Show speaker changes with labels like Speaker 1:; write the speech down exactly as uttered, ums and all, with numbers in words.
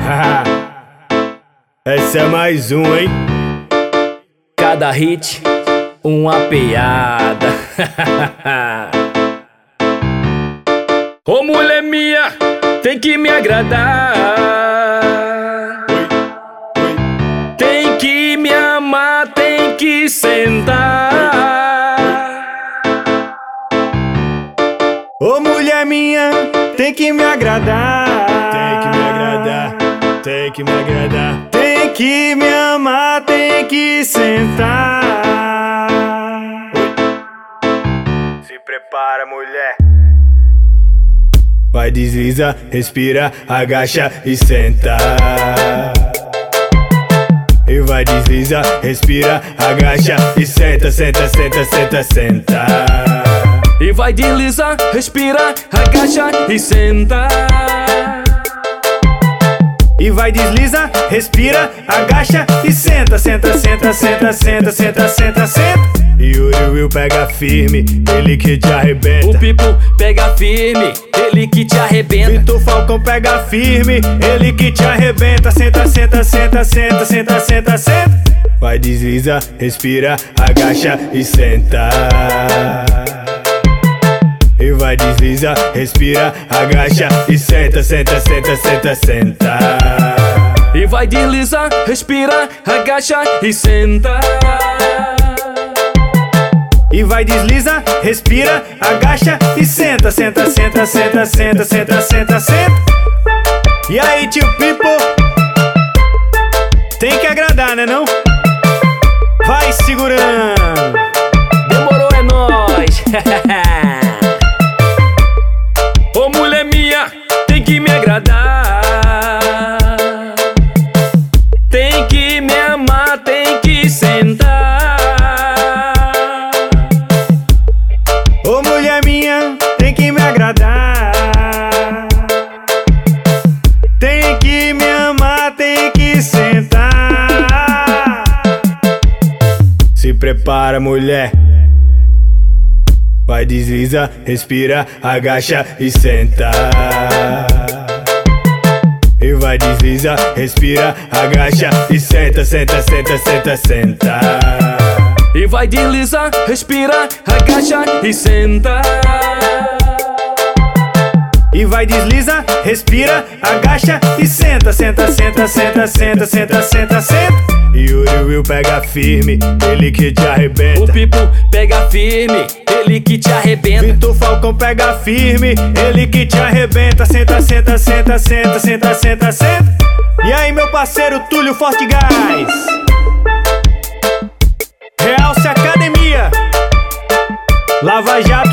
Speaker 1: Essa é mais um, hein?
Speaker 2: Cada hit, uma piada. Ô mulher minha, tem que me agradar. Tem que me amar, tem que sentar.
Speaker 1: Ô mulher minha, tem que me agradar. Tem que me agradar, tem que me agradar. Tem que me amar, tem que sentar. Se prepara, mulher. Vai, desliza, respira, agacha e senta. E vai, desliza, respira, agacha e senta, senta, senta, senta, senta.
Speaker 2: E vai, desliza, respira, agacha e senta.
Speaker 1: E vai, desliza, respira, agacha e senta, senta, senta, senta, senta, senta, senta, senta. E o Will pega firme, ele que te arrebenta.
Speaker 2: O Pipo pega firme, ele que te arrebenta.
Speaker 1: Vitor Falcão pega firme, ele que te arrebenta. Senta, senta, senta, senta, senta, senta, senta. Vai, desliza, respira, agacha e senta. E vai, desliza, respira, agacha e senta, senta, senta, senta, senta.
Speaker 2: E vai, desliza, respira, agacha e senta.
Speaker 1: E vai, desliza, respira, agacha e senta, senta, senta, senta, senta, senta, senta, senta. E aí, tio Pipo? Tem que agradar, né não? Vai segurando.
Speaker 2: Demorou, é nóis. Ô mulher minha, tem que me agradar. Tem que me amar, tem que sentar.
Speaker 1: Ô mulher minha, tem que me agradar. Tem que me amar, tem que sentar. Se prepara, mulher. Vai, desliza, respira, agacha e senta. E vai, desliza, respira, agacha e senta, senta, senta, senta, senta.
Speaker 2: E vai, desliza, respira, agacha e senta.
Speaker 1: E vai, desliza, respira, agacha e senta, senta, senta, senta, senta, senta, senta, senta. E o Will pega firme, ele que te arrebenta.
Speaker 2: O Pipo pega firme, ele que te arrebenta.
Speaker 1: Vitor Falcão pega firme, ele que te arrebenta. Senta, senta, senta, senta, senta, senta, senta. E aí, meu parceiro Túlio Forte Gás, Realce Academia, Lava Jato